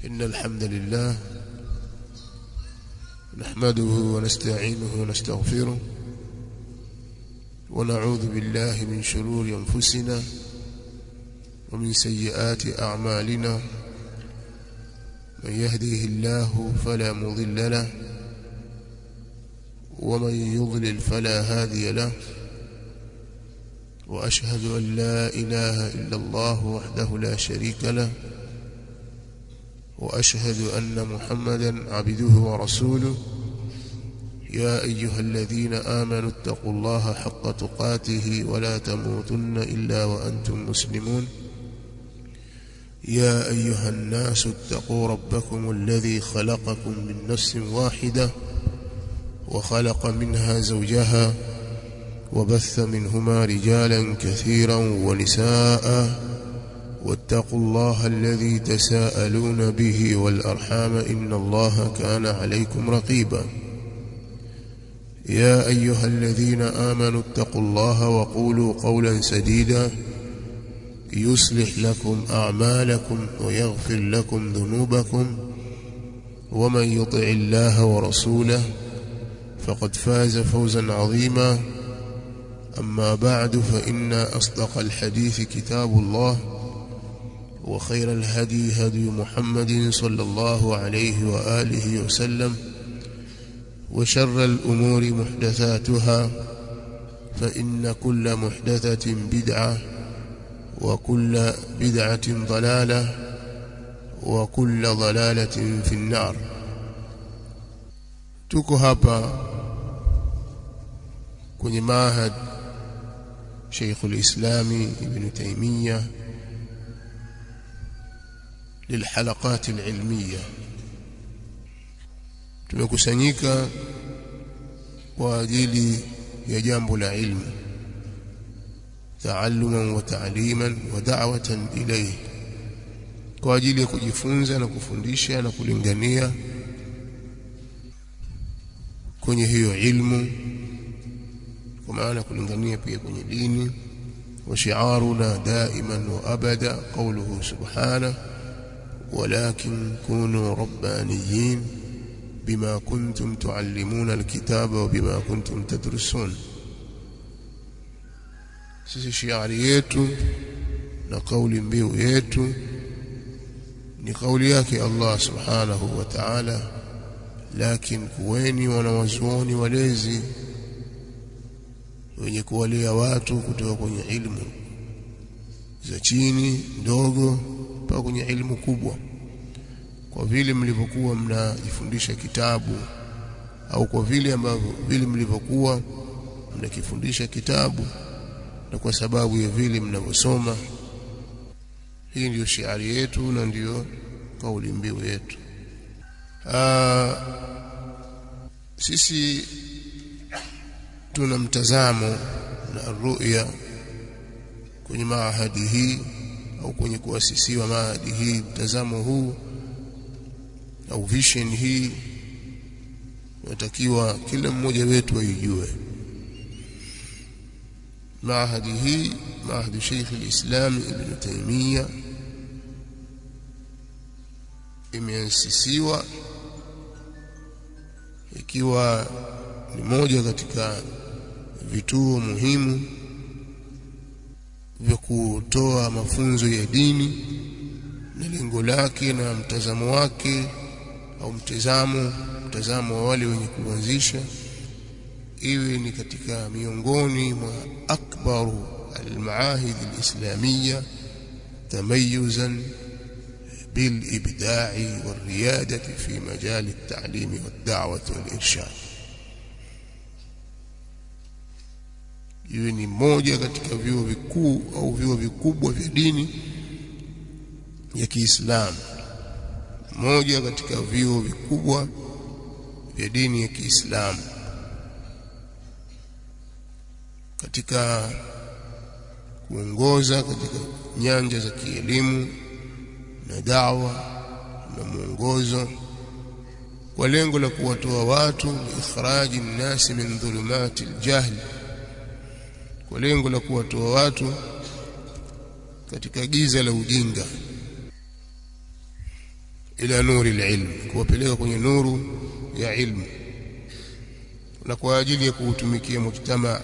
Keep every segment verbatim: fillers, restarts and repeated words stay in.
إن الحمد لله نحمده ونستعينه ونستغفره ونعوذ بالله من شرور أنفسنا ومن سيئات أعمالنا. من يهديه الله فلا مضل له ومن يضلل فلا هادي له. وأشهد أن لا إله إلا الله وحده لا شريك له وأشهد أن محمدا عبده ورسوله. يا أيها الذين آمنوا اتقوا الله حق تقاته ولا تموتن إلا وأنتم مسلمون. يا أيها الناس اتقوا ربكم الذي خلقكم من نفس واحدة وخلق منها زوجها وبث منهما رجالا كثيرا ونساء واتقوا الله الذي تساءلون به والأرحام إن الله كان عليكم رقيبا. يا أيها الذين آمنوا اتقوا الله وقولوا قولا سديدا يصلح لكم أعمالكم ويغفر لكم ذنوبكم ومن يطع الله ورسوله فقد فاز فوزا عظيما. أما بعد فإن أصدق الحديث كتاب الله وخير الهدي هدي محمد صلى الله عليه وآله وسلم وشر الأمور محدثاتها فإن كل محدثة بدعة وكل بدعة ضلالة وكل ضلالة في النار. tuko hapa kwenye mahad Sheikh al-Islam Ibn Taymiyyah للحلقات العلمية. tumekusanyika kwa ajili ya jambo la ilmu, ta'alluman wa ta'liman wa da'watan ilayhi, kwa ajili ya kujifunza na kufundisha na kulingania kwenye hiyo ilmu, kwa maana kulingania pia kwenye dini. wa shi'aruna daiman wa abada qawluhu subhanahu ولكن كونوا ربانيين بما كنتم تعلمون الكتاب وبما كنتم تدرسون. sisi shiari yetu na kauli mbiu yetu ni kauli yake Allah subhanahu wa ta'ala, lakini kuweni wanawazuoni walezi wenye kuwalea watu kutoka kwenye ilmu za chini ndogo mpaka kwenye ilmu kubwa. Kwa vile mlivyokuwa mnajifundisha kitabu, au kwa vile ambavyo vile mlivyokuwa mnakifundisha kitabu, na kwa sababu ya vile mnavyosoma. Hii ndiyo shiari yetu na ndiyo kauli mbiu yetu. Aa, sisi tuna mtazamo na ruya kwenye maahadi hii au kwenye kuasisiwa maahadi hii. Mtazamo huu au vision hii unatakiwa kila mmoja wetu aijue. maahadi hii, maahadi Sheikh al-Islam Ibn Taymiyyah, imeasisiwa ikiwa ni moja katika vituo muhimu vya kutoa mafunzo ya dini, na lengo lake na mtazamo wake au mtazamo mtazamo wa wale wenye kuanzisha iwe ni katika miongoni mwa akbaru al-maahid al-islamiyya tamayyuzan bil ibda'i wal riyadati fi majal at-ta'lim wad-da'wah wal-irshad. Iwe ni moja katika vyuo vikuu au vyuo vikubwa vya dini ya Kiislamu, moja katika vyuo vikubwa vya dini ya Kiislamu katika kuongoza katika nyanja za kielimu na da'wa na mwongozo, kwa lengo la kuwatoa watu ikhraji nasi min dhulumati al-jahl, kwa lengo la kuwatoa watu katika giza la ujinga. ila nuri alilm, kuwapeleka kwenye nuru ya ilmu na kwa ajili ya kuutumikia mujtama,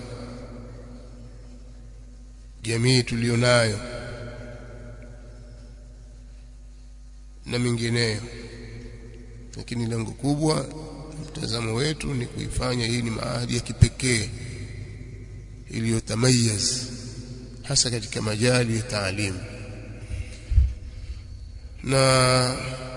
jamii tulionayo na mingineyo. Lakini lengo kubwa, mtazamo wetu ni kuifanya hii ni maahadi ya kipekee iliyotamayaz hasa katika majali ya taalimu, na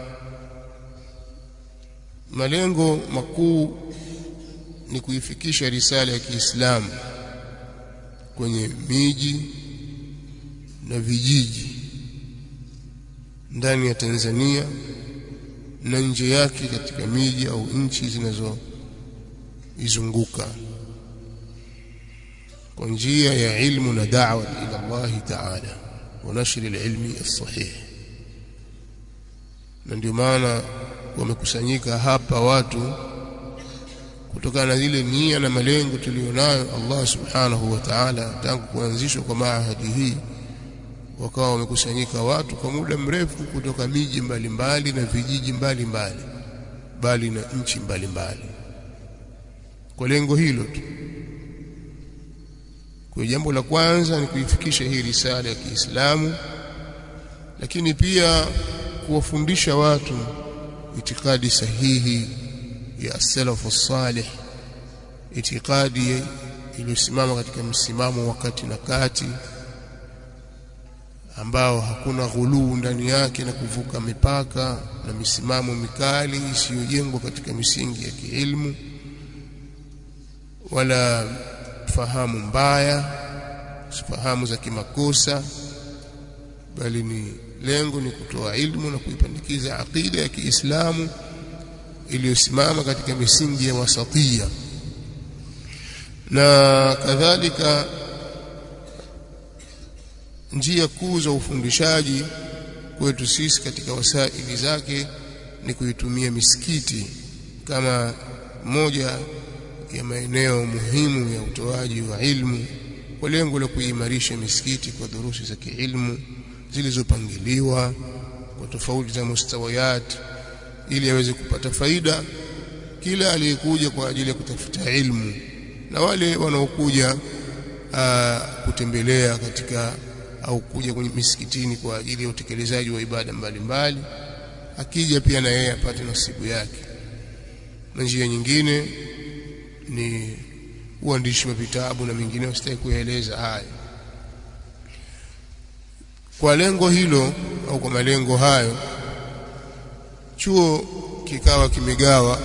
malengo makuu ni kuifikisha risala ya Kiislamu kwenye miji na vijiji ndani ya Tanzania na nje yake katika miji au nchi zinazoizunguka kwa njia ya ilmu na da'wa ila Allah Ta'ala wa nashri al-ilmi as-sahih. Na ndio maana wamekusanyika hapa watu kutokana na ile nia na malengo tulionayo Allah Subhanahu wa Ta'ala tangu kuanzishwa kwa maahadi hii. Wakawa wamekusanyika watu kwa muda mrefu kutoka miji mbalimbali na vijiji mbalimbali bali na nchi mbalimbali kwa lengo hilo tu. Kwa jambo la kwanza ni kuifikisha hii risala ya Kiislamu, lakini pia kuwafundisha watu itikadi sahihi ya as-salafu as-salih, itikadi iliyosimama katika msimamo wa kati na kati ambao hakuna ghuluu ndani yake na kuvuka mipaka na misimamo mikali isiyojengwa katika misingi ya kiilmu wala fahamu mbaya, fahamu za kimakosa, bali ni lengo ni kutoa ilmu na kuipandikiza aqida ya Kiislamu iliyosimama katika misingi ya wasatia. Na kadhalika njia kuu za ufundishaji kwetu sisi katika wasaili zake ni kuitumia misikiti kama moja ya maeneo muhimu ya utoaji wa ilmu, kwa lengo la kuimarisha misikiti kwa durusi za kiilmu zilizopangiliwa kwa tofauti za mustawayat, ili aweze kupata faida kila aliyekuja kwa ajili ya kutafuta ilmu na wale wanaokuja kutembelea katika au kuja kwenye misikitini kwa ajili ya utekelezaji wa ibada mbalimbali, akija pia na yeye apate nasibu yake. Na njia nyingine ni uandishi wa vitabu na mengine usitaki kueleza haya. Kwa lengo hilo au kwa malengo hayo, chuo kikawa kimegawa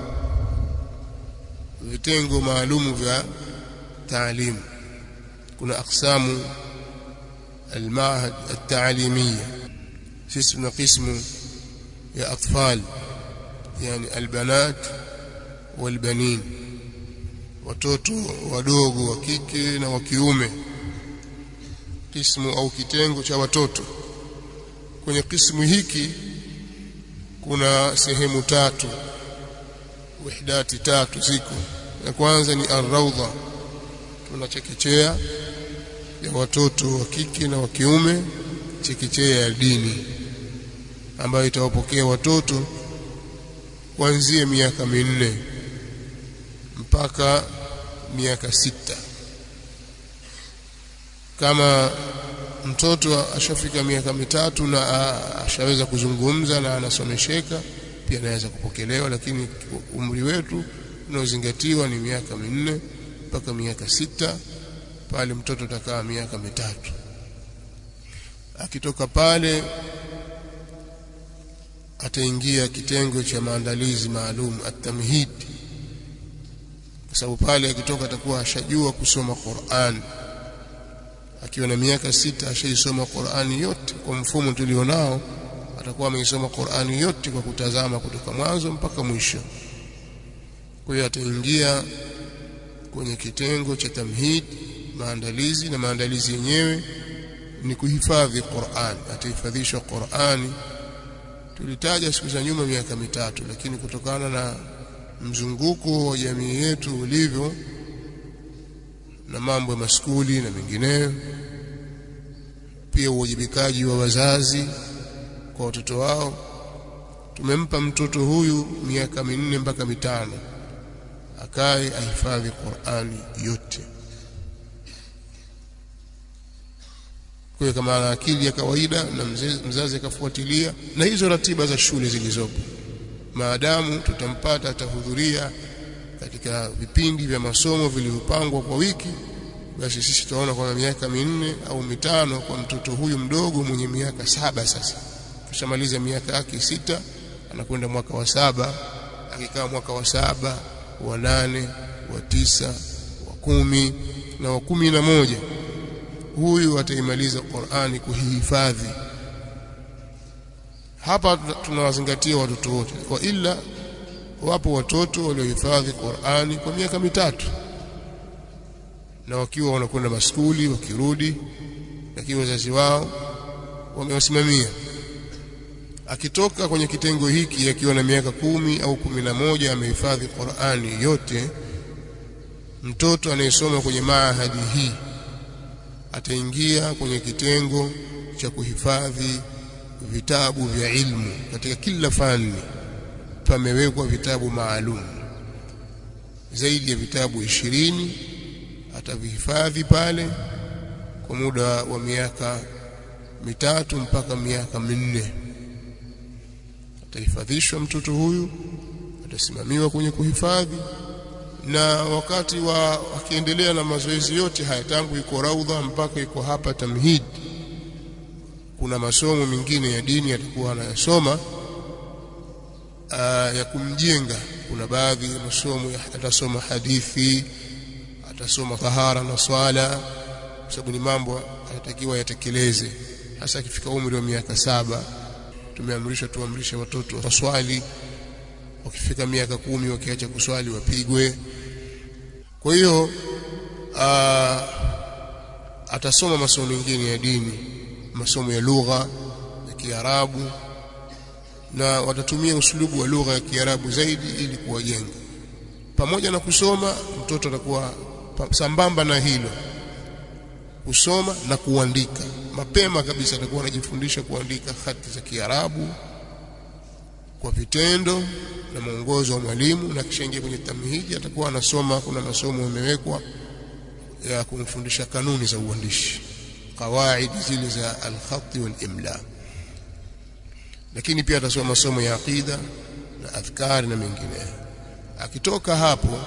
vitengo maalumu vya taalimu. Kuna aksamu المعهد التعليمية، sisi tuna قسم ya atfal, yani albanat walbanin, watoto wadogo wa kike na wa kiume, قسم au kitengo cha watoto. Kwenye قسم hiki kuna sehemu tatu, wahdati tatu ziko. Ya kwanza ni ar-rawda, tuna chekechea ya watoto wa kike na wa kiume, chekechea ya dini ambayo itawapokea watoto kuanzia miaka minne mpaka miaka sita. Kama mtoto ashafika miaka mitatu na ashaweza kuzungumza na anasomesheka, pia anaweza kupokelewa, lakini umri wetu unaozingatiwa ni miaka minne mpaka miaka sita. Pale mtoto atakaa miaka mitatu. Akitoka pale ataingia kitengo cha maandalizi maalum, at-tamhid, kwa sababu pale akitoka atakuwa ashajua kusoma Qur'an. Akiwa na miaka sita ashaisoma Qur'ani yote kwa mfumo tulionao, atakuwa ameisoma Qur'ani yote kwa kutazama kutoka mwanzo mpaka mwisho. Kwa hiyo ataingia kwenye kitengo cha tamhid, maandalizi, na maandalizi yenyewe ni kuhifadhi Qur'an. Atahifadhishwa Qur'ani. Tulitaja siku za nyuma miaka mitatu, lakini kutokana na mzunguko wa jamii yetu ulivyo na mambo ya maskuli na mengineyo, pia uwajibikaji wa wazazi kwa watoto wao, tumempa mtoto huyu miaka minne mpaka mitano akae ahifadhi Qur'ani yote. Kwa kama ana akili ya kawaida na mzazi akafuatilia na hizo ratiba za shule zilizopo, maadamu tutampata atahudhuria katika vipindi vya masomo vilivyopangwa kwa wiki, basi sisi tutaona kwa miaka minne au mitano kwa mtoto huyu mdogo mwenye miaka saba. Sasa tushamaliza miaka yake sita, anakwenda mwaka wa saba. Akikaa mwaka wa saba, wa nane, wa tisa, wa kumi na wa kumi na moja, huyu ataimaliza Qur'ani kuhifadhi. Hapa tunawazingatia watoto wote, kwa ila wapo watoto waliohifadhi Qur'ani kwa miaka mitatu na wakiwa wanakwenda maskuli, wakirudi lakini wazazi wao wamewasimamia. Akitoka kwenye kitengo hiki akiwa na miaka kumi au kumi na moja amehifadhi Qur'ani yote, mtoto anayesoma kwenye maahadi hii ataingia kwenye kitengo cha kuhifadhi vitabu vya ilmu. Katika kila fani pamewekwa vitabu maalum, zaidi ya vitabu ishirini atavihifadhi pale kwa muda wa miaka mitatu mpaka miaka minne. Atahifadhishwa mtoto huyu, atasimamiwa kwenye kuhifadhi, na wakati wa akiendelea na mazoezi yote haya tangu iko raudha mpaka iko hapa tamhid, kuna masomo mengine ya dini atakuwa anayasoma ya kumjenga. Kuna baadhi ya masomo atasoma hadithi, atasoma tahara na swala, kwa sababu ni mambo anatakiwa yatekeleze. Hasa akifika umri wa miaka saba tumeamrishwa tuamrishe watoto waswali, wakifika miaka kumi wakiacha kuswali wapigwe. Kwa hiyo atasoma masomo mengine ya dini, masomo ya lugha ya Kiarabu, na watatumia usulubu wa lugha ya Kiarabu zaidi ili kuwajenga. Pamoja na kusoma, mtoto atakuwa sambamba na hilo kusoma na kuandika. Mapema kabisa atakuwa anajifundisha kuandika hati za Kiarabu kwa vitendo na mwongozo wa mwalimu, na kisha ingia kwenye tamhidi atakuwa anasoma. Kuna masomo yamewekwa ya kumfundisha kanuni za uandishi, kawaidi zile za al-khat wal-imla, lakini pia atasoma masomo ya aqida na adhkari na mengine. Akitoka hapo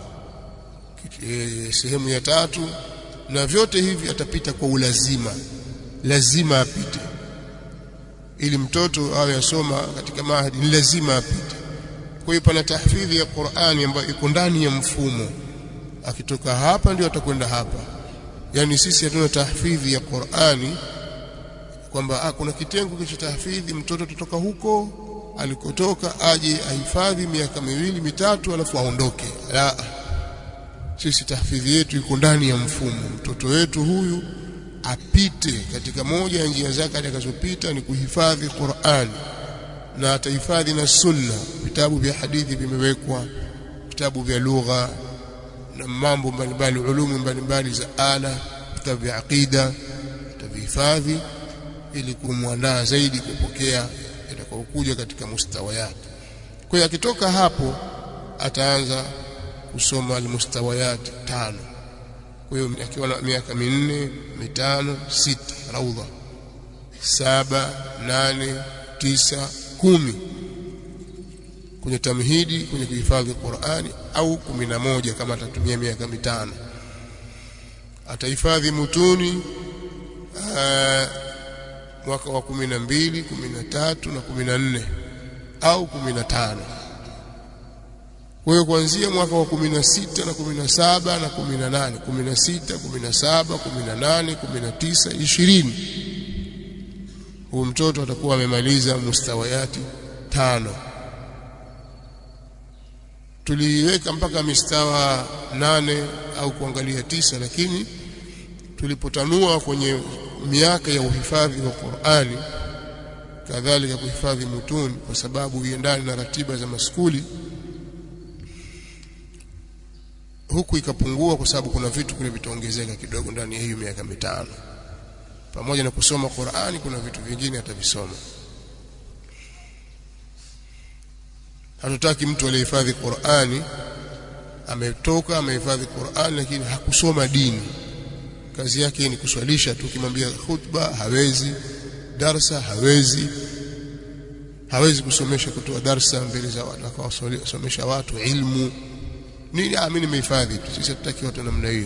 sehemu ya tatu, na vyote hivi atapita kwa ulazima, lazima apite. Ili mtoto awe asoma katika mahadi ni lazima apite. Kwa hiyo pana tahfidhi ya Qur'ani ambayo iko ndani ya mfumo. Akitoka hapa ndio atakwenda hapa. Yani sisi hatuna tahfidhi ya Qur'ani kwamba kuna kitengo cha tahfidhi, mtoto tutoka huko alikotoka aje ahifadhi miaka miwili mitatu alafu aondoke. La, sisi tahfidhi yetu iko ndani ya mfumo. Mtoto wetu huyu apite katika moja ya njia zake atakazopita ni kuhifadhi Qur'ani, na atahifadhi na sunna. Vitabu vya hadithi vimewekwa, vitabu vya lugha na mambo mbalimbali, ulumu mbalimbali za ala, vitabu vya aqida atavihifadhi ili kumwandaa zaidi kupokea itakayokuja katika mustawayat. Kwa hiyo akitoka hapo ataanza kusoma almustawayat tano. Kwa hiyo akiwa na miaka minne, mitano, sita, raudha, saba, nane, tisa, kumi kwenye tamhidi, kwenye kuhifadhi Qur'ani, au kumi na moja kama atatumia miaka mitano. Atahifadhi mutuni aa, mwaka wa kumi na mbili, kumi na tatu na kumi na nne au kumi na tano. Kwa hiyo kuanzia mwaka wa kumi na sita na kumi na saba na kumi na nane, kumi na sita, kumi na saba, kumi na nane, kumi na tisa, ishirini, huyu mtoto atakuwa amemaliza mustawayati tano. Tuliweka mpaka mistawa nane au kuangalia tisa, lakini tulipotanua kwenye miaka ya uhifadhi wa Qur'ani, kadhalika kuhifadhi mutuni, kwa sababu iendane na ratiba za maskuli, huku ikapungua kwa sababu kuna vitu kule vitaongezeka kidogo ndani ya hiyo miaka mitano. Pamoja na kusoma Qur'ani kuna vitu vingine atavisoma. Hatutaki mtu aliyehifadhi Qur'ani ametoka amehifadhi Qur'ani lakini hakusoma dini. Kazi yake ni kuswalisha tu, kimwambia khutba hawezi, darsa hawezi, hawezi kusomesha kutoa darsa mbele za watu, akawasomesha watu ilmu. Nini amini nimehifadhi tu. Sisi hatutaki watu namna hiyo.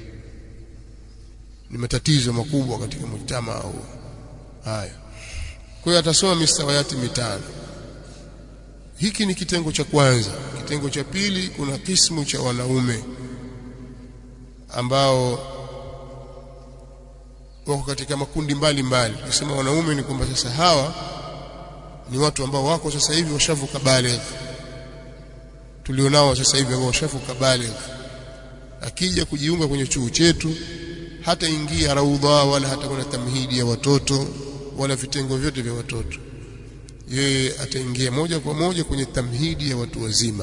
Ni matatizo makubwa katika mujtama au haya. Kwa hiyo atasoma mistawayati mitano. Hiki ni kitengo cha kwanza. Kitengo cha pili, kuna kismu cha wanaume ambao wako katika makundi mbalimbali. Kusema wanaume ni kwamba sasa hawa ni watu ambao wako sasa hivi washavuka baligh. Tulionao sasa hivi ambao washavuka baligh. Akija kujiunga kwenye chuo chetu hata ingia raudha wala hata kuna tamhidi ya watoto wala vitengo vyote vya watoto. Yeye ataingia moja kwa moja kwenye tamhidi ya watu wazima,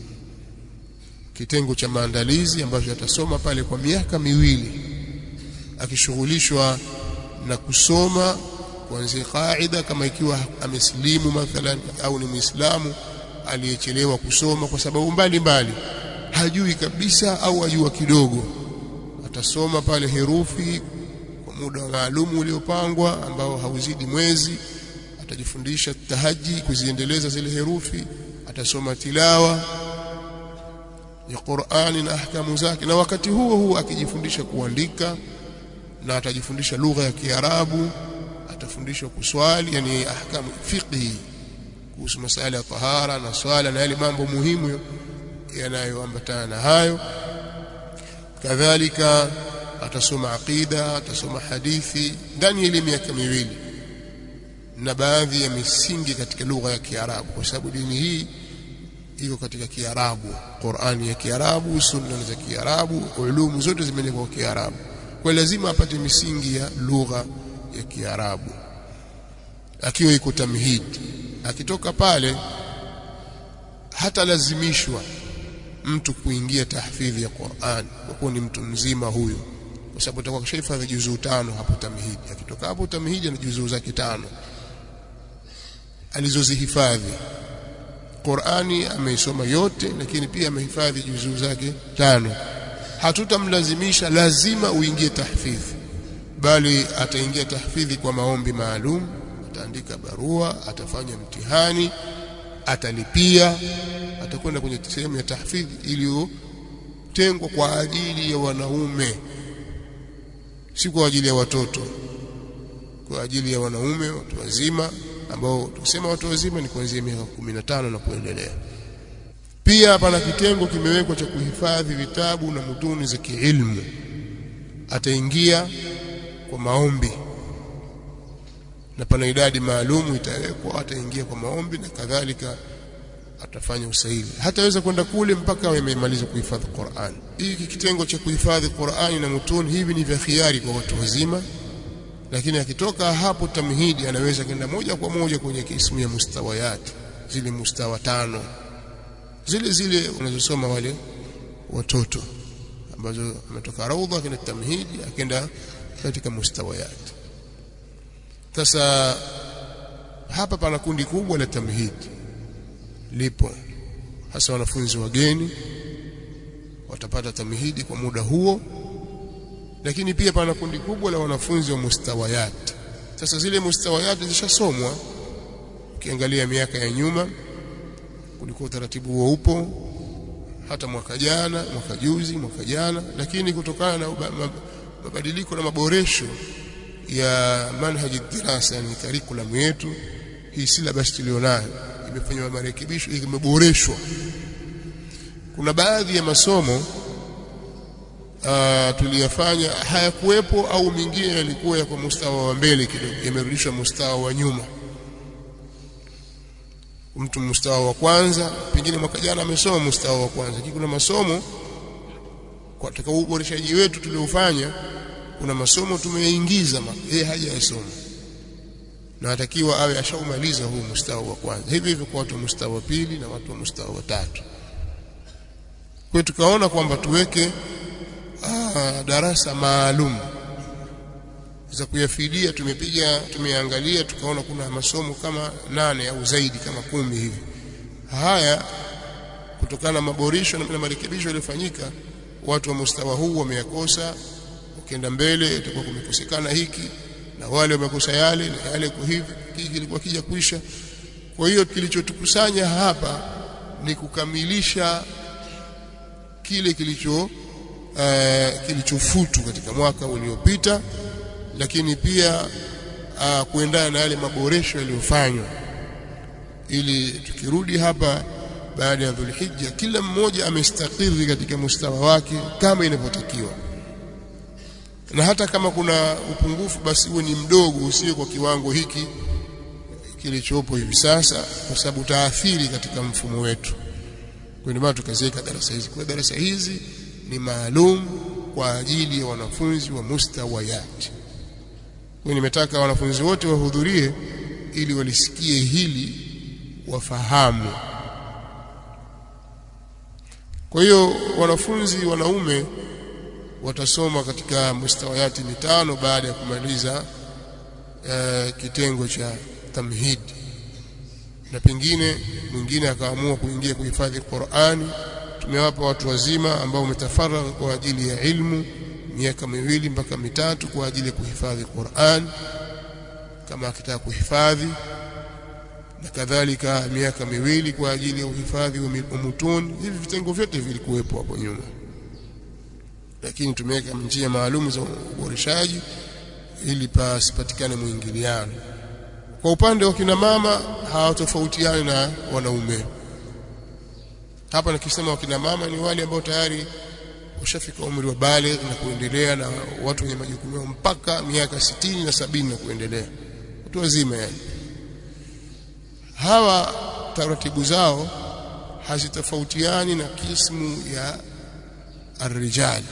kitengo cha maandalizi ambacho atasoma pale kwa miaka miwili, akishughulishwa na kusoma kuanzia kaida, kama ikiwa amesilimu mathalan au ni Muislamu aliyechelewa kusoma kwa sababu mbalimbali, hajui kabisa au ajua kidogo, atasoma pale herufi kwa muda maalum uliopangwa ambao hauzidi mwezi. Atajifundisha tahaji kuziendeleza zile herufi, atasoma tilawa ya Qur'ani na ahkamu zake, na wakati huo huo akijifundisha kuandika, na atajifundisha lugha ya Kiarabu, atafundishwa kuswali, yani ahkamu fiqhi kuhusu masuala ya tahara na swala na yale mambo muhimu yanayoambatana na hayo. Kadhalika atasoma aqida, atasoma hadithi ndani ya miaka miwili, na baadhi ya misingi katika lugha ya Kiarabu, kwa sababu dini hii iko katika Kiarabu. Qur'ani ya Kiarabu, sunna za Kiarabu, ulumu zote zimeandikwa kwa Kiarabu. Kwa lazima apate misingi ya lugha ya Kiarabu akiwa iko tamhid. Akitoka pale hata lazimishwa mtu kuingia tahfidhi ya Qur'an kwa kuwa ni mtu mzima huyo, kwa sababu atakuwa kashahifadhi juzuu tano hapo tamhid. Akitoka hapo tamhid na juzuu zake tano alizozihifadhi. Qur'ani ameisoma yote, lakini pia amehifadhi juzuu zake tano. Hatutamlazimisha lazima uingie tahfidhi, bali ataingia tahfidhi kwa maombi maalum. Ataandika barua, atafanya mtihani, atalipia, atakwenda kwenye sehemu ya tahfidhi iliyotengwa kwa ajili ya wanaume, si kwa ajili ya watoto, kwa ajili ya wanaume, watu wazima, ambao tukisema watu wazima ni kuanzia miaka kumi na tano na kuendelea. Pia pana kitengo kimewekwa cha kuhifadhi vitabu na mutuni za kiilmu. Ataingia kwa maombi, na pana idadi maalumu itawekwa, ataingia kwa maombi, na kadhalika atafanya usaili. Hataweza kwenda kule mpaka amemaliza kuhifadhi Qur'an. Hiki kitengo cha kuhifadhi Qur'ani na mutuni hivi ni vya khiari kwa watu wazima, lakini akitoka hapo tamhidi anaweza kwenda moja kwa moja kwenye kismu ya mustawayat, zile mustawa tano zile zile unazosoma wale watoto, ambazo ametoka raudha kwenye tamhidi akaenda katika mustawayat. Sasa hapa pana kundi kubwa la tamhidi lipo, hasa wanafunzi wageni watapata tamhidi kwa muda huo, lakini pia pana kundi kubwa la wanafunzi wa mustawayat. Sasa zile mustawayat zishasomwa. Ukiangalia miaka ya nyuma kulikuwa utaratibu huo upo, hata mwaka jana, mwaka juzi, mwaka jana, lakini kutokana na mabadiliko na maboresho ya manhaji dirasa, ni curriculum yetu hii, syllabus tulionayo imefanywa marekebisho, imeboreshwa. Kuna baadhi ya masomo uh, tuliyafanya hayakuwepo, au mingine yalikuwa yako mustawa wa mbele kidogo, yamerudishwa mustawa wa nyuma. Mtu mustawa wa kwanza pengine mwaka jana amesoma mustawa wa kwanza, lakini kuna masomo kwa katika uboreshaji wetu tuliofanya, kuna masomo tumeyaingiza yeye hajayasoma, na atakiwa awe ashaumaliza huu mustawa wa kwanza. Hivi hivi kwa watu wa mustawa wa pili na watu wa mustawa wa tatu. Kwa hiyo tukaona kwamba tuweke ah, darasa maalum za kuyafidia. Tumepiga tumeangalia tukaona kuna masomo kama nane au zaidi kama kumi hivi haya kutokana na maboresho na marekebisho yaliyofanyika, watu wa mustawa huu wameyakosa. Ukienda mbele itakuwa kumekosekana hiki na wale wamekosa yale na yale, kwa hivyo hiki kilikuwa kija kuisha. Kwa hiyo kilichotukusanya hapa ni kukamilisha kile kilicho uh, kilichofutu katika mwaka uliopita, lakini pia uh, kuendana na yale maboresho yaliyofanywa, ili tukirudi hapa baada ya Dhulhijja kila mmoja amestakiri katika mustawa wake kama inavyotakiwa, na hata kama kuna upungufu basi uwe ni mdogo, usiwe kwa kiwango hiki kilichopo hivi sasa, kwa sababu taathiri katika mfumo wetu. Kwa ndio maana tukaziweka darasa hizi. Kwa darasa hizi ni maalum kwa ajili ya wanafunzi wa mustawayat. Kwa nimetaka wanafunzi wote wahudhurie ili walisikie hili, wafahamu. Kwa hiyo wanafunzi wanaume watasoma katika mustawayati mitano baada ya kumaliza uh, kitengo cha tamhid, na pengine mwingine akaamua kuingia kuhifadhi Qur'ani. Tumewapa watu wazima ambao umetafaragha kwa ajili ya ilmu miaka miwili mpaka mitatu kwa ajili ya kuhifadhi Qur'an kama akitaka kuhifadhi, na kadhalika miaka miwili kwa ajili ya uhifadhi wa mutun. Hivi vitengo vyote vilikuwepo hapo nyuma, lakini tumeweka njia maalum za uboreshaji ili pasipatikane muingiliano. Kwa upande wa kina mama hawatofautiani na wanaume. Hapa nikisema wa kina mama ni wale ambao tayari ushafika umri wa baligh na kuendelea, na watu wenye majukumu mpaka miaka sitini na sabini na kuendelea, watu wazima yani. Hawa taratibu zao hazitofautiani na kismu ya ar-rijal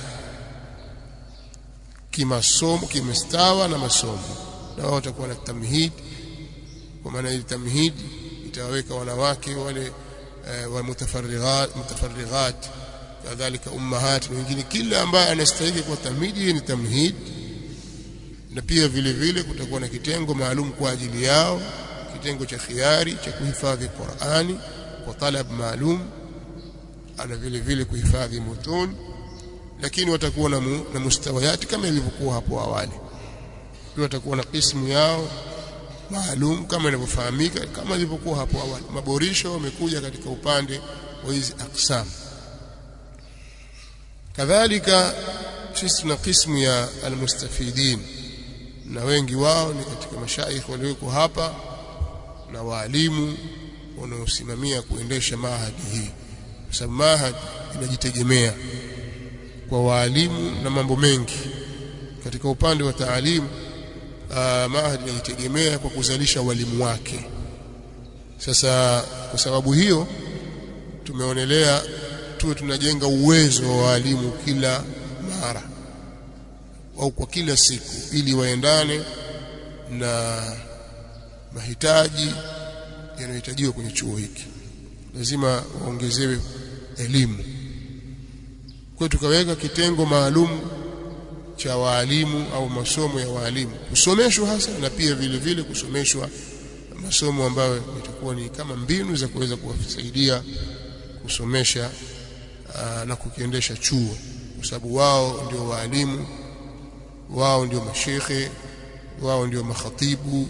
kimasomo, kimestawa na masomo, na wao watakuwa na tamhid. Kwa maana ile tamhid itawaweka wanawake wale uh, wa mutafarrighat mutafarrighat kadhalika ummahat na wengine, kila ambaye anastahili kwa tamhidi ni tamhid. Na pia vile vile kutakuwa na kitengo maalum kwa ajili yao, kitengo cha khiari cha kuhifadhi Qur'ani kwa talab maalum, ana vile vile kuhifadhi mutun, lakini watakuwa na, mu, na mustawayati kama ilivyokuwa hapo awali. Pia watakuwa na kismu yao maalum kama inavyofahamika kama ilivyokuwa hapo awali. Maboresho yamekuja katika upande wa hizi aqsam. Kadhalika sisi tuna kismu ya almustafidin, na wengi wao ni katika mashaikh walioko hapa na walimu wanaosimamia kuendesha mahadi hii, kwa sababu mahadi inajitegemea kwa walimu na mambo mengi. Katika upande wa taalimu, mahadi inajitegemea kwa kuzalisha walimu wake. Sasa kwa sababu hiyo tumeonelea tuwe tunajenga uwezo wa walimu kila mara au kwa kila siku, ili waendane na mahitaji yanayohitajiwa kwenye chuo hiki. Lazima waongezewe elimu. Kwa tukaweka kitengo maalum cha walimu au masomo ya walimu kusomeshwa hasa, na pia vile vile kusomeshwa masomo ambayo itakuwa ni kama mbinu za kuweza kuwasaidia kusomesha aa, na kukiendesha chuo, kwa sababu wao ndio walimu, wao ndio mashekhe, wao ndio makhatibu,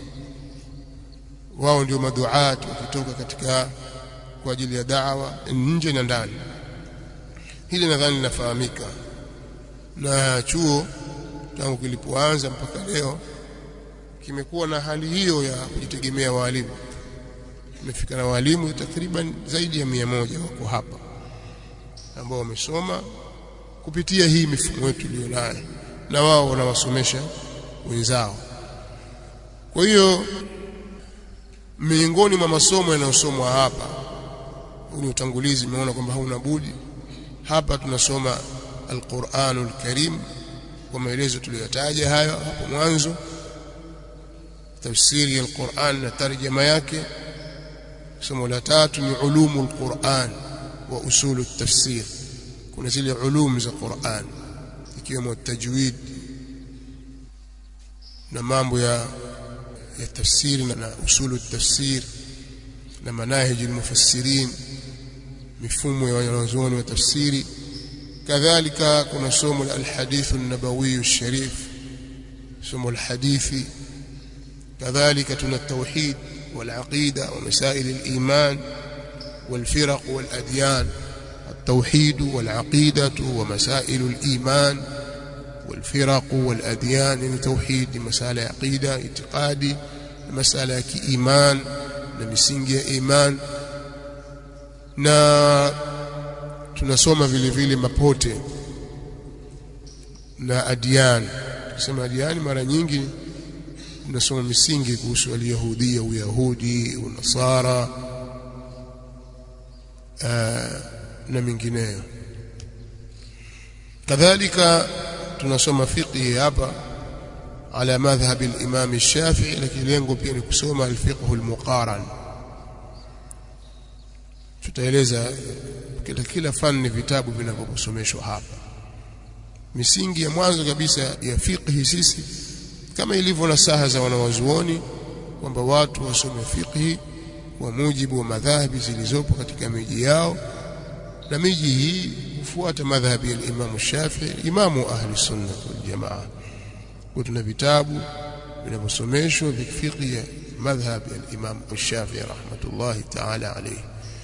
wao ndio maduat wakitoka katika kwa ajili ya da'wa nje na ndani. Hili nadhani linafahamika, na chuo tangu kilipoanza mpaka leo kimekuwa na hali hiyo ya kujitegemea walimu. Imefika na walimu takriban zaidi ya mia moja wako hapa ambao wamesoma kupitia hii mifumo yetu iliyonayo, na wao wanawasomesha wenzao. Kwa hiyo miongoni mwa masomo yanayosomwa hapa, ni utangulizi, umeona kwamba hauna budi. Hapa tunasoma Al-Qur'anul Karim kwa maelezo tuliyotaja hayo hapo mwanzo, tafsiri ya Al-Qur'an na tarjama yake. Somo la tatu ni ulumul Qur'an wa usulut tafsir. Kuna zile ulum za Qur'an ikiwemo tajwid na mambo ya ya tafsiri na usulut tafsir. na manahij al-mufassirin, mifumo ya wanazuoni wa tafsiri. Kadhalika kuna somo la al-hadith an-nabawi al-sharif, somo al-hadithi. Kadhalika tuna at-tauhid wal-aqida wa masail al-iman wal-firaq wal-adyan. التوحيد والعقيدة ومسائل الإيمان والفرق والأديان. يعني توحيد مسألة عقيدة اعتقادي، مسألة إيمان نمسنجي إيمان. na tunasoma vile vile mapote na adiyan. Kusema adiyan mara nyingi tunasoma misingi kuhusu al-Yahudi au Yahudi au Nasara na mingineyo. Kadhalika tunasoma fiqh hapa ala madhhab al-Imam al-Shafi'i, lakini lengo pia ni kusoma al-fiqh al-muqaran. Tutaeleza kila kila fani vitabu vinavyosomeshwa hapa. Misingi ya mwanzo kabisa ya fiqh sisi, kama ilivyo na saha za wanawazuoni kwamba watu wasome fiqh kwa mujibu wa madhahabi zilizopo katika miji yao, na miji hii hufuata madhhabi ya Imam Shafi'i, imamu ahli sunna wal jamaa. Kwa tuna vitabu vinavyosomeshwa fiqh ya madhhabi ya Imam Shafi'i rahmatullahi ta'ala alayhi,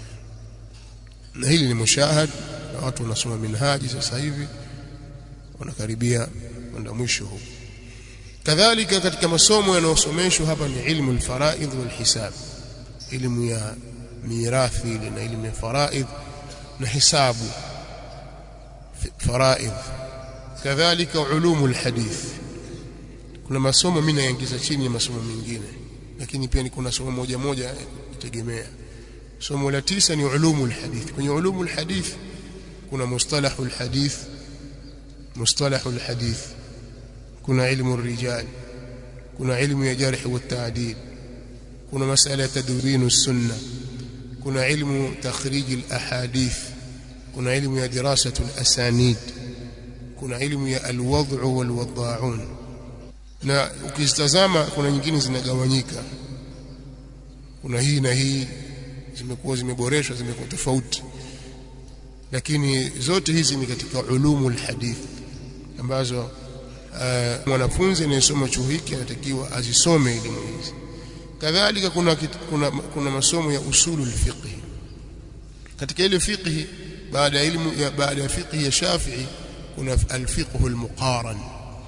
na hili ni mushahad, na watu wanasoma minhaji sasa hivi wanakaribia kwenda mwisho huu. Kadhalika katika masomo yanayosomeshwa hapa ni ilmu al-faraidh wal hisab, elimu ya mirathi na elimu ya faraidh na hisabu faraidh. Kadhalika ulumu al-hadith. Kuna masomo mimi naingiza chini ya masomo mengine, lakini pia ni kuna somo moja moja kutegemea. Somo la tisa ni ulumu al-hadith. Kwenye ulumu al-hadith kuna mustalahu al-hadith, mustalahu al-hadith, kuna ilmu ar-rijal, kuna ilmu ya jarh wa ta'dil, kuna masala ya tadwin as-sunnah, kuna ilmu takhrij al-ahadith, kuna ilmu ya dirasatu al-asanid, kuna ilmu ya al-wad'u wal-wada'un. Na ukitazama kuna nyingine zinagawanyika, kuna hii na hii zimekuwa zimeboreshwa, zimekuwa tofauti, lakini zote hizi ni katika ulumu al-hadith ambazo Uh, mwanafunzi anayesoma chuo hiki anatakiwa azisome elimu hizi. Kadhalika kuna, kuna kuna masomo ya usulul fiqh. Katika ile fiqh, baada ya elimu ya baada ya fiqh ya Shafi'i kuna al-fiqh al-muqaran,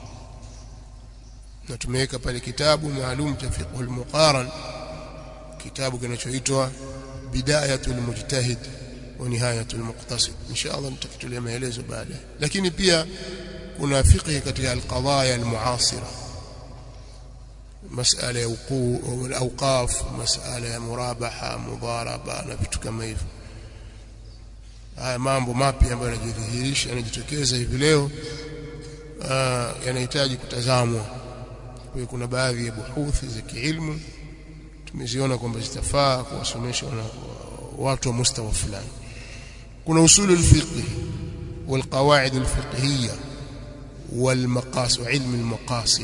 na tumeweka pale kitabu maalum cha fiqh al-muqaran, kitabu kinachoitwa Bidayatul Mujtahid wa Nihayatul Muqtasid. Inshallah nitakitolea maelezo baadaye. Lakini pia kuna fiqh katika al-qadaya al-muasira, masala ya uquu al-awqaf, masala ya murabaha, mudharaba na vitu kama hivyo. Haya mambo mapya ambayo yanajidhihirisha, yanajitokeza hivi leo, yanahitaji kutazamwa. Kwa hiyo kuna baadhi ya buhuthi za kiilmu tumeziona kwamba zitafaa kuwasomesha watu wa mustawa fulani. Kuna usulul fiqh wal qawaid al fiqhiyya والمقاصد وعلم المقاصد.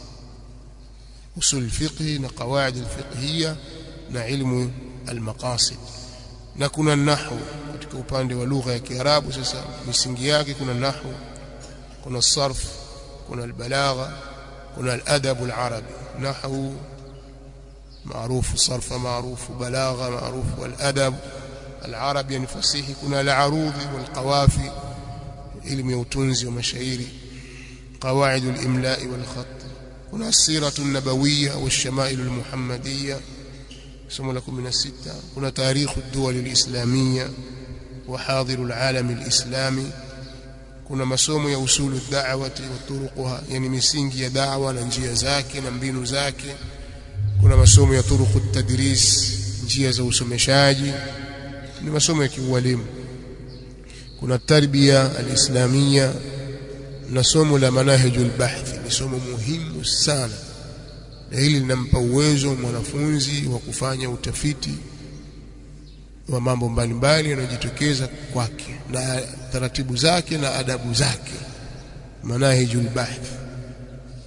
usul fiqhi na qawaid alfiqhiyya na ilmu almaqasid. Na kuna nahwu katika upande wa lugha ya Kiarabu. Sasa misingi yake kuna nahwu, kuna sarf, kuna albalagha, kuna aladab alarabi. Nahwu maarufu, sarf maarufu, balagha maarufu, waladab العربي يعني فصيح. كنا العروض والقوافي علم يوتنزي ومشاعري، قواعد الإملاء والخط. كنا السيرة النبوية والشمائل المحمدية سموا لكم من الستة. كنا تاريخ الدول الإسلامية وحاضر العالم الإسلامي. كنا مسوم يا أصول الدعوة وطرقها يعني misingi ya da'wa na njia zake na mbinu zake. Kuna masomo ya turuq at-tadris, njia za usomeshaji, ni masomo ya kiualimu. Kuna tarbia al-islamia na somo la manahijul bahth, ni somo muhimu sana, na hili linampa uwezo mwanafunzi wa kufanya utafiti wa mambo mbalimbali yanayojitokeza kwake na taratibu zake na adabu zake. Manahijul bahth,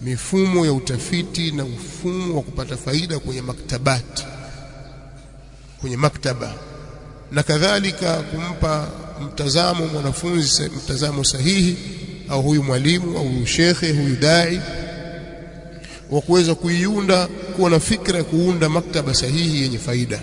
mifumo ya utafiti na mfumo wa kupata faida kwenye maktabati. kwenye maktaba, na kadhalika kumpa mtazamo mwanafunzi mtazamo sahihi, au huyu mwalimu au huyu shekhe huyu dai, wa kuweza kuiunda kuwa na fikra kuunda maktaba sahihi yenye faida.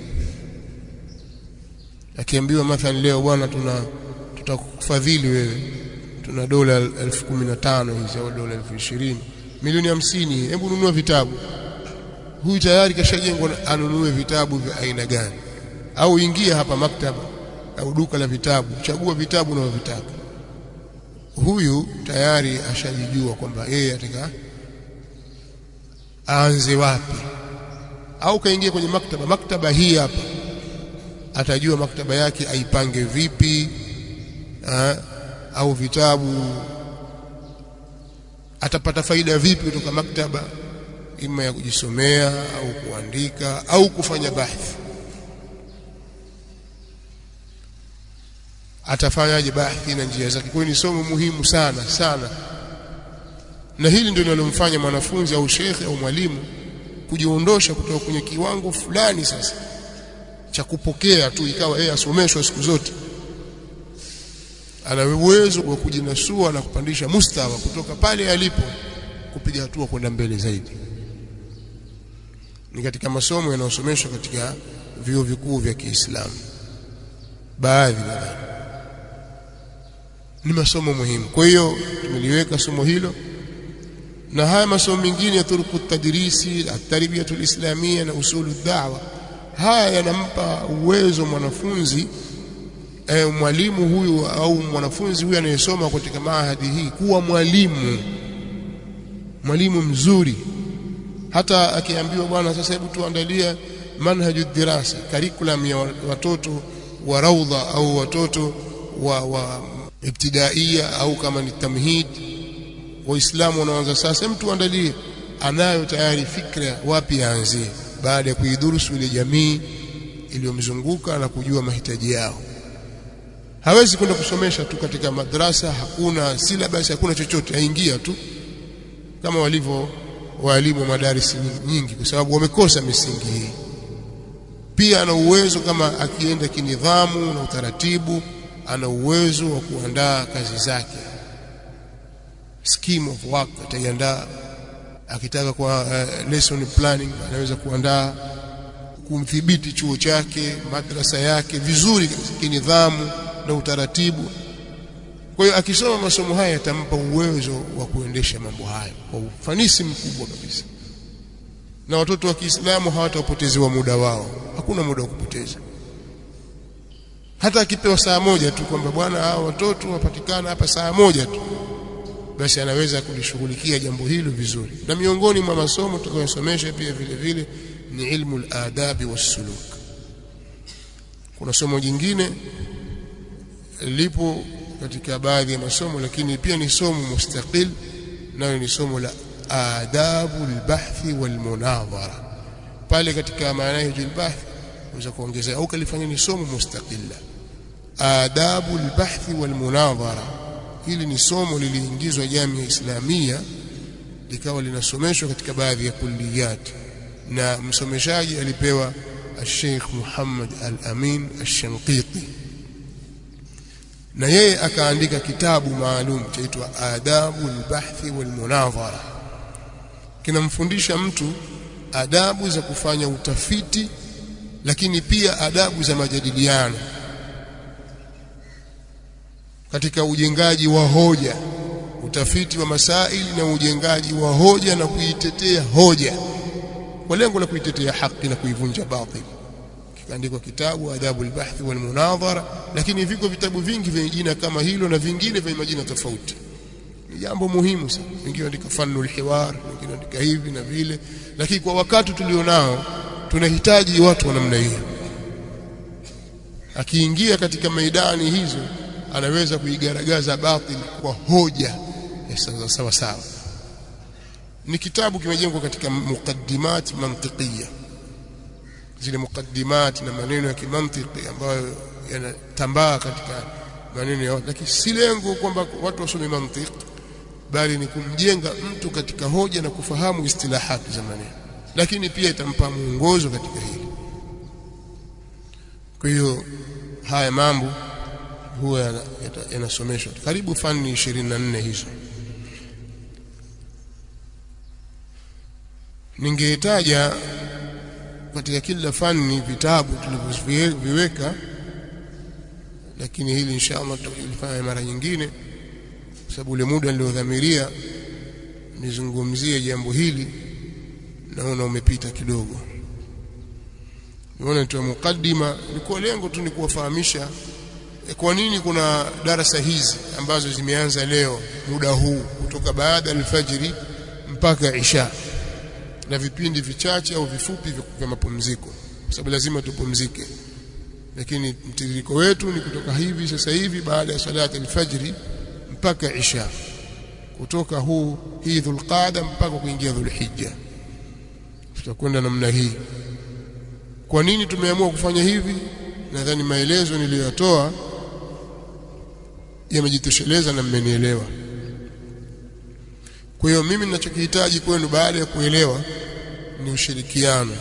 Akiambiwa mathalan leo bwana tuna tutakufadhili wewe, tuna dola elfu kumi na tano hizi au dola elfu ishirini, milioni hamsini, hebu nunua vitabu. Huyu tayari kashajengwa anunue vitabu vya aina gani? Au ingia hapa maktaba au duka la vitabu, chagua vitabu unavyotaka. Huyu tayari ashajijua kwamba yeye ataka aanze wapi. Au kaingia kwenye maktaba, maktaba hii hapa, atajua maktaba yake aipange vipi, ha? Au vitabu atapata faida vipi kutoka maktaba, ima ya kujisomea au kuandika au kufanya bahthi. Atafanyaje bahthi na njia zake? Kwa hiyo ni somo muhimu sana sana, na hili ndio linalomfanya mwanafunzi au shekhe au mwalimu kujiondosha kutoka kwenye kiwango fulani sasa cha kupokea tu ikawa yeye asomeshwa siku zote. Ana uwezo wa kujinasua na kupandisha mustawa kutoka pale alipo kupiga hatua kwenda mbele zaidi. Ni katika masomo yanayosomeshwa katika vyuo vikuu vya Kiislamu baadhi nadhani ni masomo muhimu. Kwa hiyo tumeliweka somo hilo, na haya masomo mengine ya turuku tadrisi, at-tarbiyatul islamiyya na usulu da'wa, haya yanampa uwezo mwanafunzi eh, mwalimu huyu au mwanafunzi huyu anayesoma katika mahadi hii kuwa mwalimu mwalimu mzuri. Hata akiambiwa bwana sasa hebu tuandalia manhaju dirasa, curriculum ya watoto wa raudha au watoto wa, wa ibtidaia au kama ni tamhid, waislamu wanaanza sasa, mtu andalie, anayo tayari fikra wapi aanzie baada ya kuidurusu ile jamii iliyomzunguka na kujua mahitaji yao. Hawezi kwenda kusomesha tu katika madrasa, hakuna syllabus, hakuna chochote, aingia tu kama walivyo walimu wa madarisi nyingi, kwa sababu wamekosa misingi hii. Pia ana uwezo kama akienda kinidhamu na utaratibu, ana uwezo wa kuandaa kazi zake, scheme of work ataiandaa. Akitaka kwa uh, lesson planning anaweza kuandaa, kumdhibiti chuo chake, madrasa yake vizuri kinidhamu na utaratibu. Kwa hiyo akisoma masomo haya yatampa uwezo wa kuendesha mambo hayo kwa ufanisi mkubwa kabisa. Na watoto wa Kiislamu hawatapotezewa muda wao, hakuna muda wa kupoteza. Hata akipewa saa moja tu kwamba bwana hao watoto wapatikana hapa saa moja tu, basi anaweza kulishughulikia jambo hilo vizuri. Na miongoni mwa masomo tutakayosomesha pia vile vile ni ilmu al-adabi was-suluk. Kuna somo jingine lipo katika baadhi ya masomo, lakini pia ni somo mustaqil, nayo ni somo la adabu al-bahthi wal-munadhara. Pale katika manhaj al-bahth unaweza kuongezea au kalifanya ni somo mustaqilla, adabu al-bahthi wal-munadhara. Hili ni somo liliingizwa Jamia Islamia, likawa linasomeshwa katika baadhi ya kulliyat, na msomeshaji alipewa al-Sheikh Muhammad al-Amin al-Shanqiti, na yeye akaandika kitabu maalum chaitwa Adabu al-Bahthi wal-Munadhara. Kinamfundisha mtu adabu za kufanya utafiti, lakini pia adabu za majadiliano katika ujengaji wa hoja, utafiti wa masaili na ujengaji wa hoja na kuitetea hoja kwa lengo la kuitetea haki na kuivunja batili. Kikaandikwa kitabu Adabu al-Bahth wal-Munadhara, lakini viko vitabu vingi vyenye jina kama hilo na vingine vyenye majina tofauti. Ni jambo muhimu sana. Wengine andika Fanul Hiwar, wengine andika hivi na vile, lakini kwa wakati tulionao tunahitaji watu wa namna hiyo. Akiingia katika maidani hizo anaweza kuigaragaza batili kwa hoja ya sawa sawa. Ni kitabu kimejengwa katika muqaddimat mantiqiyya, zile muqaddimat na maneno ya kimantiki ambayo yanatambaa katika maneno ya, lakini si lengo kwamba watu wasome mantiki, bali ni kumjenga mtu katika hoja na kufahamu istilahati za maneno, lakini pia itampa mwongozo katika hili. Kwa hiyo haya mambo huwa yanasomeshwa karibu fani ishirini na nne hizo. Ningehitaja katika kila fani vitabu tulivyoviweka, lakini hili inshallah tutalifanya mara nyingine, kwa sababu ule muda niliodhamiria nizungumzie jambo hili naona umepita kidogo. Niona tu mukaddima, ilikuwa lengo tu ni kuwafahamisha kwa nini kuna darasa hizi ambazo zimeanza leo muda huu kutoka baada ya alfajiri mpaka isha, na vipindi vichache au vifupi vya mapumziko, kwa sababu lazima tupumzike. Lakini mtiririko wetu ni kutoka hivi sasa hivi baada ya salati alfajiri mpaka isha, kutoka huu hii Dhulqaada mpaka kuingia Dhulhijja, tutakwenda namna hii. Kwa nini tumeamua kufanya hivi? Nadhani maelezo niliyotoa yamejitosheleza na mmenielewa. Kwa hiyo mimi ninachokihitaji kwenu baada ya kuelewa ni ushirikiano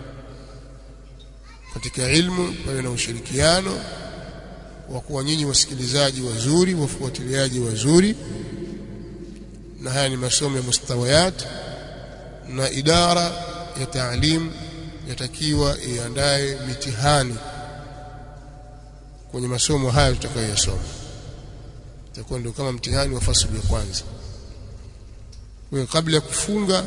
katika ilmu, pawe na ushirikiano wa kuwa nyinyi wasikilizaji wazuri, wafuatiliaji wazuri, na haya ni masomo ya mustawayat, na idara ya taalim yatakiwa iandae mitihani kwenye masomo haya tutakayosoma. Itakuwa ndio kama mtihani wa fasili ya kwanza. Kwa kabla ya kufunga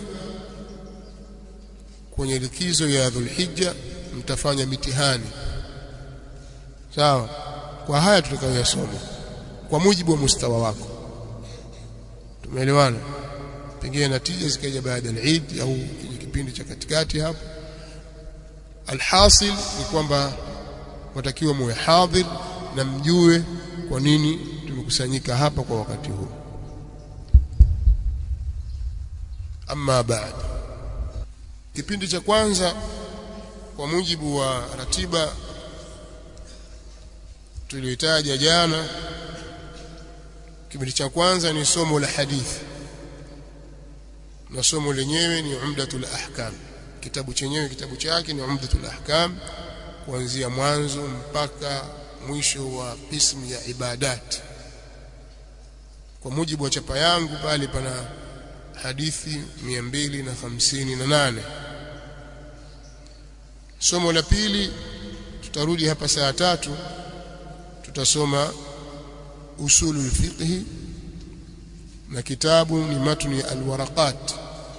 kwenye likizo ya Dhulhijja mtafanya mitihani, sawa, kwa haya tutakayosoma kwa mujibu wa mustawa wako. Tumeelewana? Pengine natija zikaja baada ya Eid au kipindi cha katikati hapo. Alhasil ni kwamba watakiwa muwe hadhir na mjue kwa nini tumekusanyika hapa kwa wakati huu. Amma baad, kipindi cha kwanza kwa mujibu wa ratiba tuliyotaja jana, kipindi cha kwanza ni somo la hadithi, na somo lenyewe ni Umdatul Ahkam. Kitabu chenyewe kitabu chake ni Umdatul Ahkam, kuanzia mwanzo mpaka mwisho wa ismu ya ibadat. Kwa mujibu wa chapa yangu bali pana hadithi mia mbili na hamsini na nane. Somo la pili tutarudi hapa saa tatu, tutasoma usulul fiqh, na kitabu ni matni alwaraqat,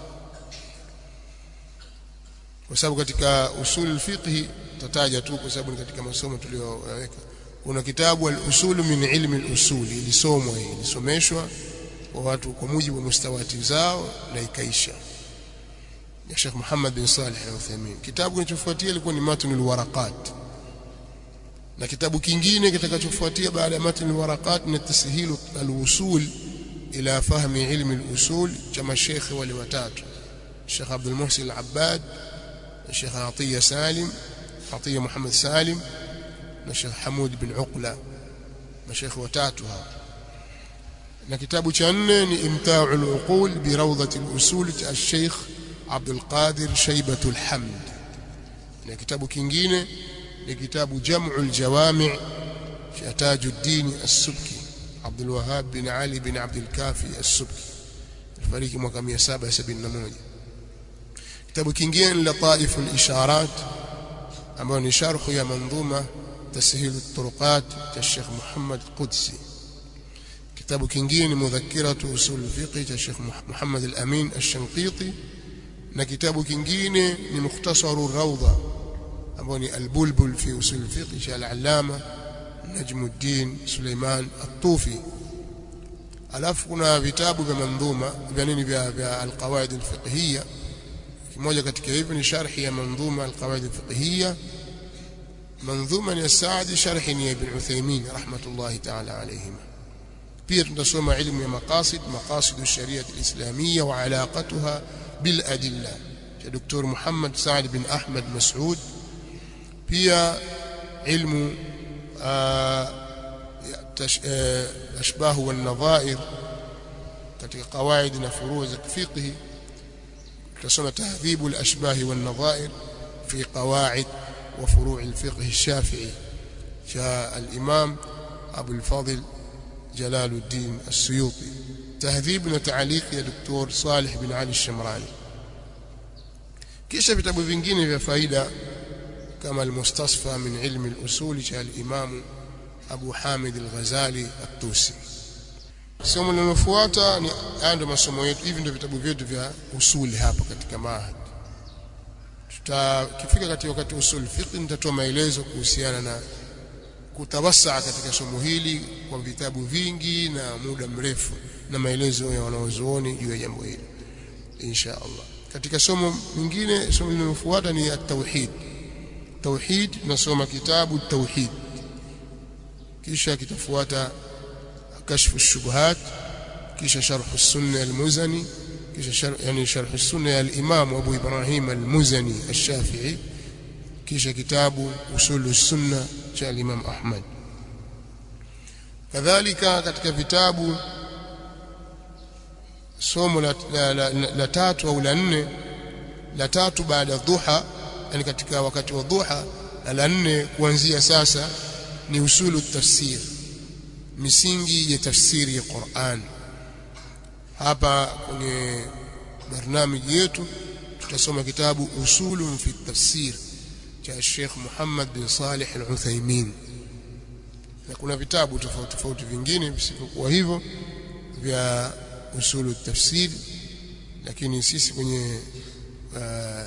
kwa sababu katika usulul fiqh tataja tu kwa sababu ni katika masomo tuliyoweka. Kuna kitabu al-usul min ilmi al-usul, ilisomwa hii ilisomeshwa kwa watu kwa mujibu wa mustawati zao na ikaisha, ya Sheikh Muhammad bin Salih al-Uthaymeen. Kitabu kinachofuatia ilikuwa ni matni al-waraqat, na kitabu kingine kitakachofuatia baada ya matni al-waraqat ni tashilu al-usul ila fahmi ilmi al-usul cha mashaikh wale watatu, Sheikh Abdul Muhsin al-Abbad, Sheikh Atiya Salim, Atiya Muhammad Salim, na Sheikh Hamud bin Uqla, mashaikh watatu hawa. Na kitabu cha nne ni Imta'ul Uqul bi Rawdati al-Usul cha Sheikh Abdul Qadir Shaybatul Hamd. Na kitabu kingine ni kitabu Jam'ul Jawami' cha Tajuddin As-Subki, Abdul Wahhab bin Ali bin Abdul Kafi As-Subki, alifariki mwaka mia saba sabini na moja. Kitabu kingine ni Lataif al-Isharat, ambayo ni sharh ya manzuma Tashil al-Turuqat cha Sheikh Muhammad Qudsi. Kitabu kingine ni Mudhakkiratu Usul al-Fiqh cha Sheikh Muhammad al-Amin al-Shanqiti, na kitabu kingine ni Mukhtasaru ar-Rawda, ambayo ni Al-Bulbul fi Usul al-Fiqh cha al-Allama Najmuddin Suleiman At-Tufi. Alafu kuna vitabu vya manzuma vya nini vya, vya al-Qawaid al-Fiqhiyya. Kimoja katika hivyo ni sharhi ya manzuma al-Qawaid al-Fiqhiyya, manzuma ni Saadi, sharhi ni Ibn Uthaymeen rahmatullahi ta'ala alayhima. Pia tutasoma ilmu ya maqasid, maqasid ash-shari'ah al-islamiyya wa alaqatuha bil adilla cha Dr. Muhammad Saad bin Ahmad Mas'ud. Pia ilmu ashbah wal nadha'ir katika qawaid na furu' za fiqh. Tutasoma tahdhib al-ashbah wal nadha'ir fi qawaid وفروع الفقه الشافعي جاء الإمام أبو الفضل جلال الدين السيوطي. تهذيب وتعليق يا دكتور صالح بن علي الشمراني. kisha vitabu vingine vya faida kama al-Mustasfa min ilmi al-usul cha al-Imam Abu Hamid al-Ghazali at-Tusi. Somo linalofuata ni ando masomo yetu. Hivi ndio vitabu vyetu vya usuli hapa katika mahad. Tutakifika katika wakati usul fiqh nitatoa maelezo kuhusiana na kutawassaa katika somo hili kwa vitabu vingi na muda mrefu na maelezo ya wanaozuoni juu ya jambo hili insha Allah. Katika somo lingine, somo linalofuata ni at-tauhid. Tauhid tunasoma kitabu at-tauhid, kisha kitafuata kashfu ash-shubuhat, kisha sharh as-sunnah al-muzani, kisha sharh yani sharh as-sunnah al-imam Abu Ibrahim al-Muzani ash-Shafi'i, kisha kitabu usul as-sunnah cha al-Imam Ahmad. Kadhalika katika vitabu somo la, la, la, la, la tatu au la nne, la tatu baada dhuha, yani katika wakati wa dhuha, na la nne kuanzia sasa ni usulu tafsir, misingi ya tafsiri ya Qur'an. Hapa kwenye barnamiji yetu tutasoma kitabu usulun fi tafsir cha Sheikh Muhammad bin Salih al-Uthaymeen, na kuna vitabu tofauti tofauti vingine visivyokuwa hivyo vya usulu tafsir, lakini sisi kwenye uh,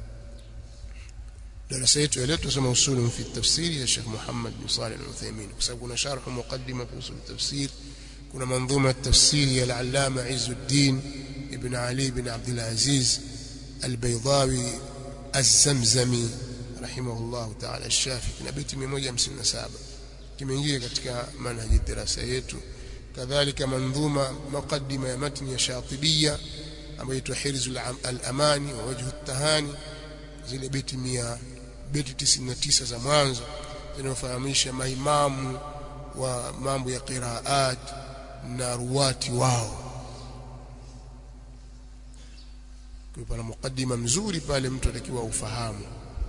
darasa yetu ya leo tunasoma usulu fi tafsir ya Sheikh Muhammad bin Salih al-Uthaymeen, kwa sababu kuna sharh muqaddima fi usul tafsir, kuna manzuma at-tafsir ya al-Allama Izzuddin ibn Ali ibn Abdul Aziz al-Baydawi az-Zamzami rahimahullah ta'ala ash-Shafi'i, na beti mia moja hamsini na saba kimeingia katika manhaji darasa yetu. Kadhalika manzuma muqaddima ya matni ya Shatibiyya ambayo inaitwa Hirzul al-Amani wa Wajhu at-Tahani, zile beti mia beti tisini na tisa za mwanzo zinafahamisha maimamu wa mambo ya qiraat na ruwati wao. Kuna mukaddima mzuri pale mtu atakiwa ufahamu,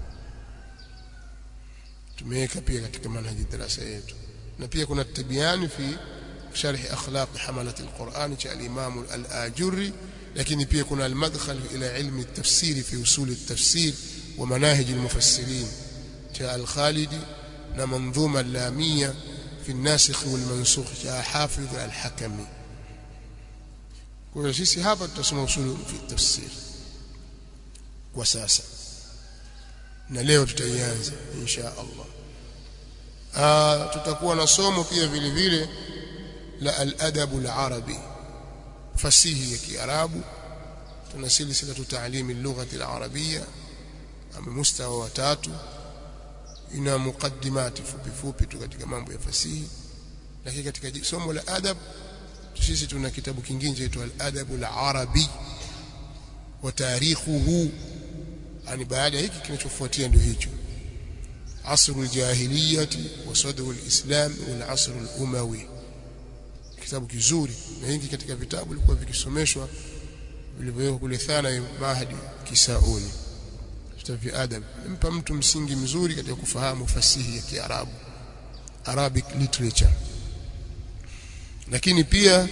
tumeweka pia katika manhaji darasa yetu. Na pia kuna tabiani fi sharh akhlaq hamalat alquran cha al-Imam al-Ajurri, lakini pia kuna al-madkhal ila ilmi at-tafsir fi usul at-tafsir wa manahij al-mufassirin cha al-Khalidi, na manzuma al-lamia fi an-nasikh wal-mansukh cha Hafidh al-Hakami. Kwa hiyo sisi hapa tutasoma usul fi tafsir kwa sasa, na leo tutaianza insha Allah. Ah, tutakuwa na somo pia vile vile la al-adab al-arabi, fasihi ya Kiarabu. Tuna silsila ta'lim al-lugha al-arabiyya ama mustawa wa tatu, ina mukaddimati fupi fupi tu katika mambo ya fasihi. Lakini katika somo la adab sisi tuna kitabu kingine chaitwa al-adab al-arabi wa tarikhuhu, yani baada hiki kinachofuatia ndio hicho, asr al-jahiliyyah wa sadr al-islam wal asr al-umawi. Kitabu kizuri, na hiki katika vitabu vilikuwa vikisomeshwa vilivyowekwa kule Thana Mahdi Kisauni. Vitabu vya adab mpa mtu msingi mzuri katika kufahamu fasihi ya Kiarabu, Arabic literature. Lakini pia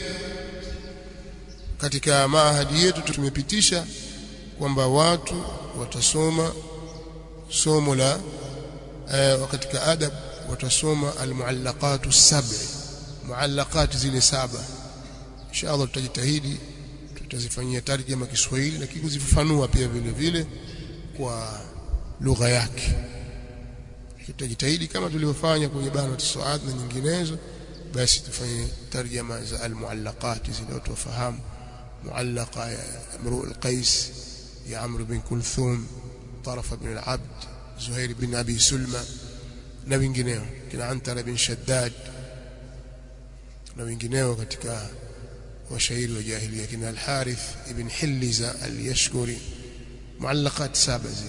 katika mahadi yetu tumepitisha kwamba watu watasoma somo la eh, katika adab watasoma al-muallaqatu sab'i, muallaqat zile saba. Inshallah tutajitahidi tutazifanyia tarjuma Kiswahili, lakini kuzifafanua pia vile vile kwa lugha yake. Tutajitahidi kama tulivyofanya kwenye bana Suad na nyinginezo, basi tufanye tarjuma za al-muallaqat zile watu wafahamu. Muallaqa ya Imru al-Qais ya Amr bin Kulthum, Taraf bin al-Abd, Zuhair bin Abi Sulma na wengineo, kina Antara bin Shaddad na wengineo katika washairi wa jahiliya, kina al-Harith ibn Hilliza al-Yashkuri. Muallaqat saba zile.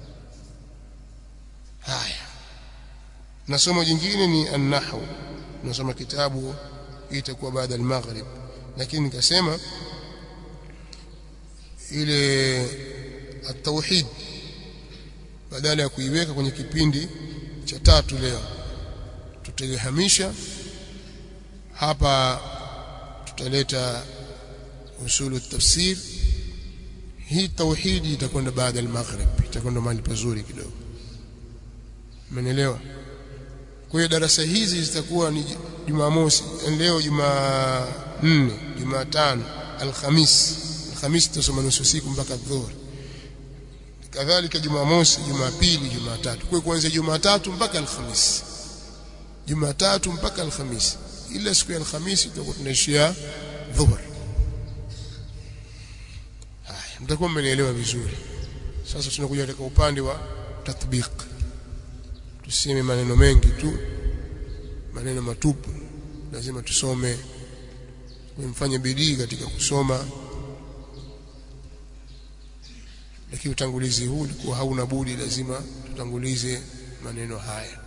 Haya, na somo jingine ni an-nahwu, nasoma kitabu itakuwa baada al-maghrib, lakini nikasema ile at-tauhid badala ya kuiweka kwenye kipindi cha tatu leo tutalihamisha hapa, tutaleta usulu tafsir. Hii tauhidi itakwenda baada ya maghrib, itakwenda mahali pazuri kidogo, umeelewa? Kwa hiyo darasa hizi zitakuwa ni Jumamosi, leo Jumanne, Jumatano, Alhamis. Alhamis tutasoma nusu siku mpaka dhuhuri, kadhalika Jumamosi, Jumapili, Jumatatu. Kwa hiyo kuanzia Jumatatu mpaka Alhamis, Jumatatu mpaka Alhamis, ila siku ya Alhamisi tutakuwa tunaishia dhuhuri. Haya, mtakuwa mmenielewa vizuri. Sasa tunakuja katika upande wa tatbiq. Tuseme maneno mengi tu, maneno matupu. Lazima tusome, mfanye bidii katika kusoma. Lakini utangulizi huu ulikuwa hauna budi, lazima tutangulize maneno haya.